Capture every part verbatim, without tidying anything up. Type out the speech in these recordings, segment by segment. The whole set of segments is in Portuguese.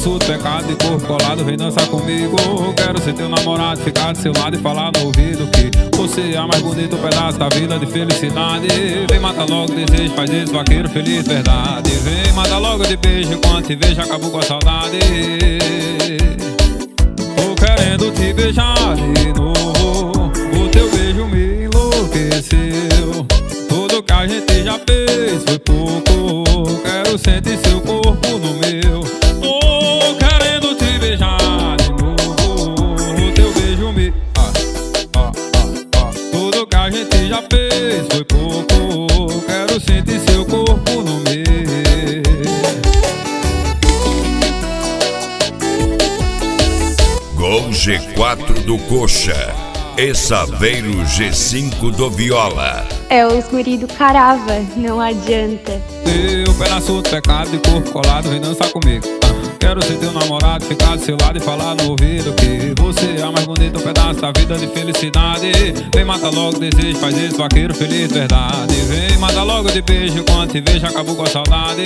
pedaço do pecado de corpo colado, vem dançar comigo. Quero ser teu namorado, ficar do seu lado e falar no ouvido que você é a mais bonita pedaço da vida de felicidade. Vem matar logo o desejo, faz esse vaqueiro feliz, verdade. Vem matar logo de beijo, quando te vejo acabou com a saudade. Tô querendo te beijar de novo, o teu beijo me enlouqueceu. Tudo que a gente já fez foi pouco, quero sentir seu corpo no meu. Tô querendo te beijar de novo, o teu beijo me... Ah, ah, ah, ah. Tudo que a gente já fez foi pouco, quero sentir seu corpo no meu. Gol G quatro do Coxa e Saveiro G cinco do Viola. É os guri do Carava, não adianta. Teu pedaço do pecado de corpo colado, vem dançar comigo. Quero ser teu namorado, ficar do seu lado e falar no ouvido que você é a mais bonita pedaço da vida de felicidade. Vem matar logo o desejo, faz esse vaqueiro feliz, verdade. Vem matar logo de beijo, quando te vejo acabou com a saudade.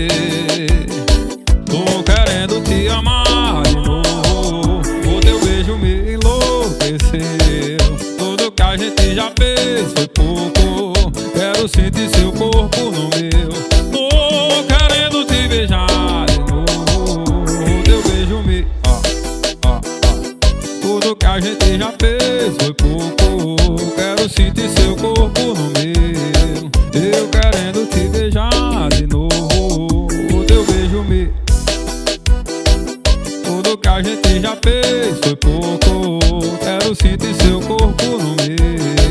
Tô querendo te amar de novo, o teu beijo me enlouqueceu. Tudo que a gente já fez foi pouco, quero sentir seu corpo no meu. Tô querendo te beijar de novo, o teu beijo me... Ah, ah, ah. Tudo que a gente já fez foi pouco, quero sentir seu corpo no meu. Eu querendo te beijar de novo, o teu beijo me... Tudo que a gente já fez foi pouco, quero sentir seu corpo no meu.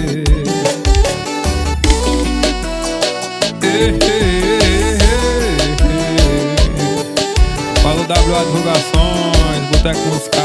Ei, ei, ei, ei, ei. Fala o W A Divulgações, Boteco Musical.